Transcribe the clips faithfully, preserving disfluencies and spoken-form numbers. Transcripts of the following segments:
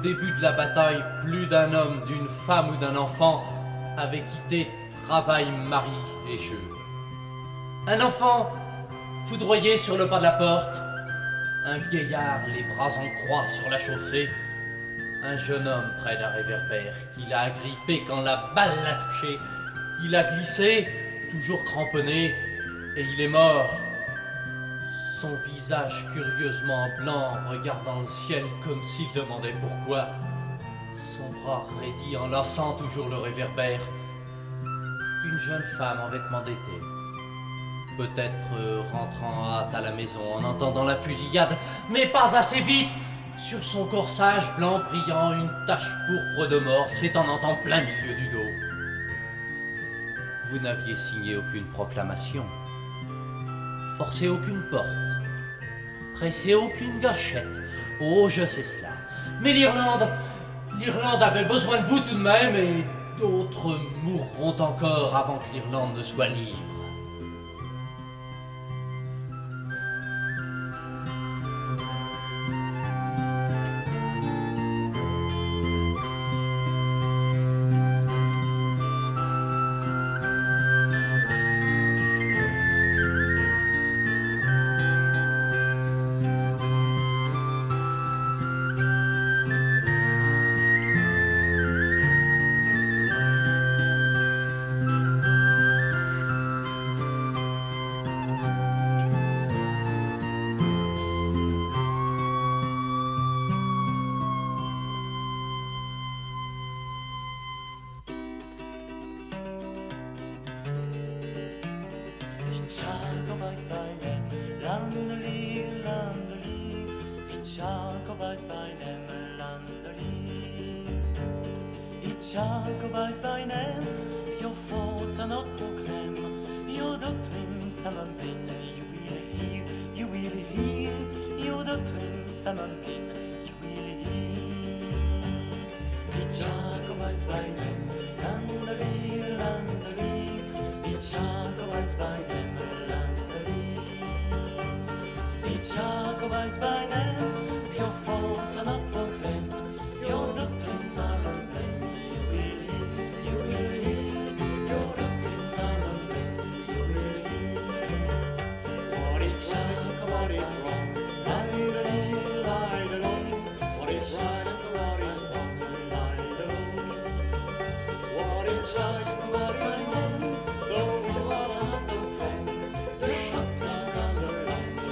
début de la bataille, plus d'un homme, d'une femme ou d'un enfant avait quitté travail, mari et jeu. Un enfant foudroyé sur le pas de la porte, un vieillard les bras en croix sur la chaussée, un jeune homme près d'un réverbère qui l'a agrippé quand la balle l'a touché. Il a glissé, toujours cramponné, et il est mort. Son visage curieusement blanc, regardant le ciel comme s'il demandait pourquoi. Son bras raidi, enlaçant toujours le réverbère. Une jeune femme en vêtements d'été. Peut-être euh, rentrant en hâte à la maison en entendant la fusillade, mais pas assez vite. Sur son corsage blanc brillant, une tache pourpre de mort s'étendant en plein milieu du dos. Vous n'aviez signé aucune proclamation, forcé aucune porte, pressé aucune gâchette. Oh, je sais cela. Mais l'Irlande, l'Irlande avait besoin de vous tout de même, et d'autres mourront encore avant que l'Irlande ne soit libre. Jacobite by name, Landely, Landely. It's Jacobite by name, Landely. It's Jacobite by name. Your faults are not proclaimed. Your doctrines are been. You will hear, you will hear. Your doctrines are been. You will hear. It's Jacobite by name, Landely, Landely. It's Jacobite by name. Jacobite by name, your faults are not proclaimed, your doctrines are unblamed. You will hear, you will hear, your doctrines are unblamed. You will hear. What is right, what is wrong? Landely, landely. What is right and what is wrong? Landely. What is right and what is wrong? Your faults are not proclaimed, your doctrines are unblamed.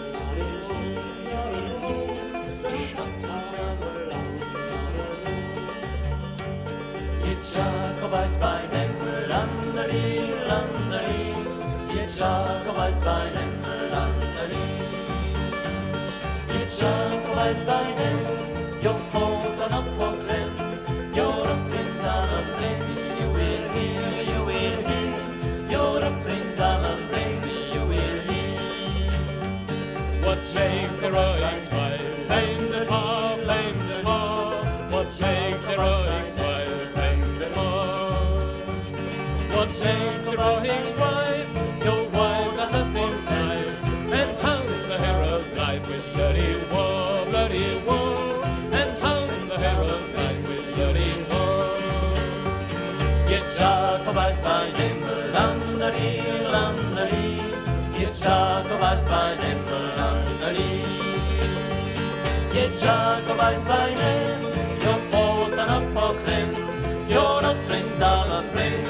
Jacobite by name, Landely, Landely. It's Jacobite by name, Landely. It's Jacobite by name. Your faults are not proclaimed, your doctrines are unblamed. You will hear, you will hear. Your doctrines are unblamed. You will hear. What makes heroics wild? Flame the far, flame the far. What makes heroics wild? What takes the rotting wife? Your wife assassin's knife, and pounds the hero's life with bloody war, bloody war, and pounds the hero's life with bloody war. Yet Jacobite by name, Landely, Landely. Yet Jacobite by name, Landely. Yet Jacobite by name, your faults are not proclaimed, your doctrines are not blamed.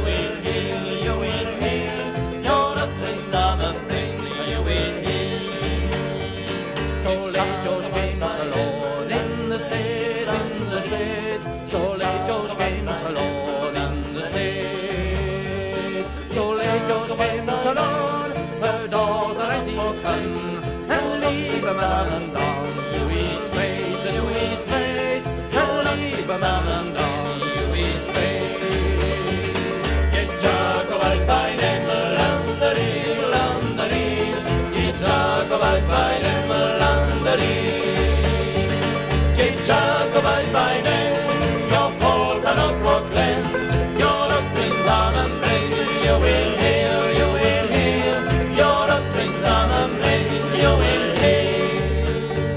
And leave a man down. You is straight, and you is straight. And leave a man down. You is straight. Get Jacobite by name, Landely, Landely. Get Jacobite by name, Landely. Get Jacobite by name. Your faults are not proclaimed, your doctrines are unblamed. You will hear, you will hear. Your doctrines are unblamed. You will hear.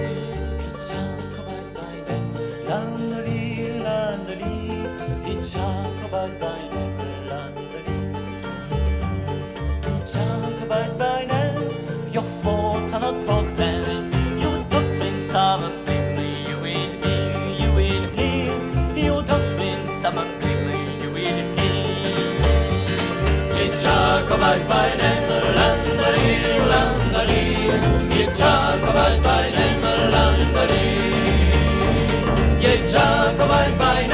han har fått den. Jo, dotteren samme pimmer, you will hear, you will hear. Jo, dotteren samme pimmer, you will hear. Get Jacobite by name, landari, landari. Get Jacobite by name, landari. Get Jacobite by name.